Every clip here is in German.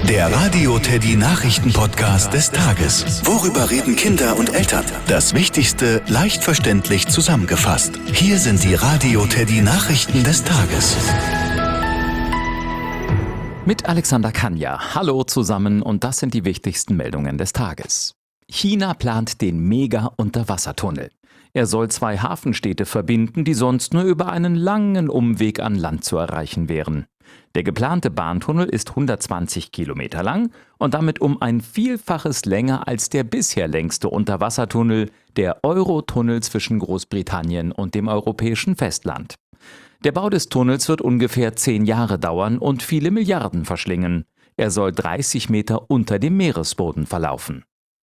Der Radio Teddy Nachrichten-Podcast des Tages. Worüber reden Kinder und Eltern? Das Wichtigste leicht verständlich zusammengefasst. Hier sind die Radio Teddy Nachrichten des Tages. Mit Alexander Kanja. Hallo zusammen und das sind die wichtigsten Meldungen des Tages. China plant den Mega-Unterwassertunnel. Er soll 2 Hafenstädte verbinden, die sonst nur über einen langen Umweg an Land zu erreichen wären. Der geplante Bahntunnel ist 120 Kilometer lang und damit um ein Vielfaches länger als der bisher längste Unterwassertunnel, der Eurotunnel zwischen Großbritannien und dem europäischen Festland. Der Bau des Tunnels wird ungefähr 10 Jahre dauern und viele Milliarden verschlingen. Er soll 30 Meter unter dem Meeresboden verlaufen.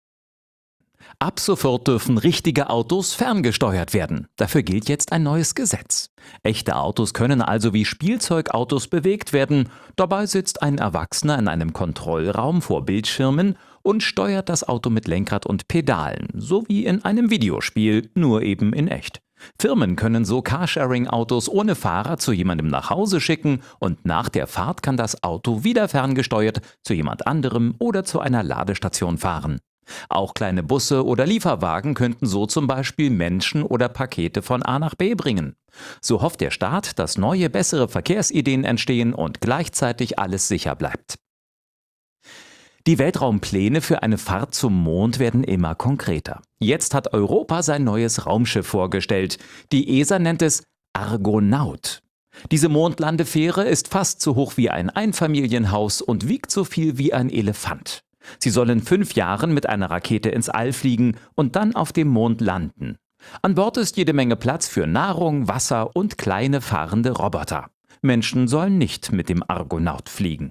Ab sofort dürfen richtige Autos ferngesteuert werden. Dafür gilt jetzt ein neues Gesetz. Echte Autos können also wie Spielzeugautos bewegt werden. Dabei sitzt ein Erwachsener in einem Kontrollraum vor Bildschirmen und steuert das Auto mit Lenkrad und Pedalen, so wie in einem Videospiel, nur eben in echt. Firmen können so Carsharing-Autos ohne Fahrer zu jemandem nach Hause schicken und nach der Fahrt kann das Auto wieder ferngesteuert zu jemand anderem oder zu einer Ladestation fahren. Auch kleine Busse oder Lieferwagen könnten so zum Beispiel Menschen oder Pakete von A nach B bringen. So hofft der Staat, dass neue, bessere Verkehrsideen entstehen und gleichzeitig alles sicher bleibt. Die Weltraumpläne für eine Fahrt zum Mond werden immer konkreter. Jetzt hat Europa sein neues Raumschiff vorgestellt. Die ESA nennt es Argonaut. Diese Mondlandefähre ist fast so hoch wie ein Einfamilienhaus und wiegt so viel wie ein Elefant. Sie soll in 5 Jahren mit einer Rakete ins All fliegen und dann auf dem Mond landen. An Bord ist jede Menge Platz für Nahrung, Wasser und kleine fahrende Roboter. Menschen sollen nicht mit dem Argonaut fliegen.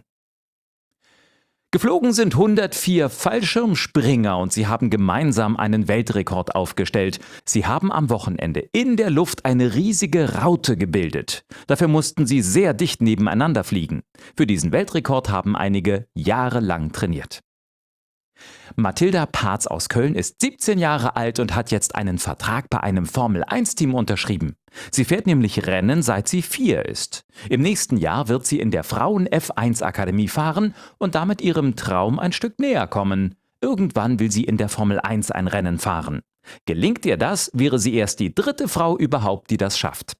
Geflogen sind 104 Fallschirmspringer und sie haben gemeinsam einen Weltrekord aufgestellt. Sie haben am Wochenende in der Luft eine riesige Raute gebildet. Dafür mussten sie sehr dicht nebeneinander fliegen. Für diesen Weltrekord haben einige jahrelang trainiert. Mathilda Parz aus Köln ist 17 Jahre alt und hat jetzt einen Vertrag bei einem Formel-1-Team unterschrieben. Sie fährt nämlich Rennen, seit sie 4 ist. Im nächsten Jahr wird sie in der Frauen-F1-Akademie fahren und damit ihrem Traum ein Stück näher kommen. Irgendwann will sie in der Formel 1 ein Rennen fahren. Gelingt ihr das, wäre sie erst die 3. Frau überhaupt, die das schafft.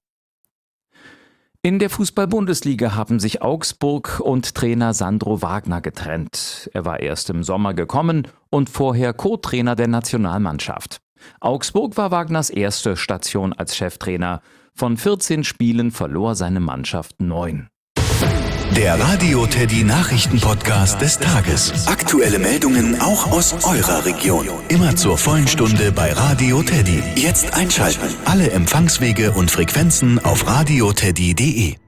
In der Fußball-Bundesliga haben sich Augsburg und Trainer Sandro Wagner getrennt. Er war erst im Sommer gekommen und vorher Co-Trainer der Nationalmannschaft. Augsburg war Wagners erste Station als Cheftrainer. Von 14 Spielen verlor seine Mannschaft 9. Der Radio Teddy Nachrichten-Podcast des Tages. Aktuelle Meldungen auch aus eurer Region. Immer zur vollen Stunde bei Radio Teddy. Jetzt einschalten. Alle Empfangswege und Frequenzen auf radioteddy.de.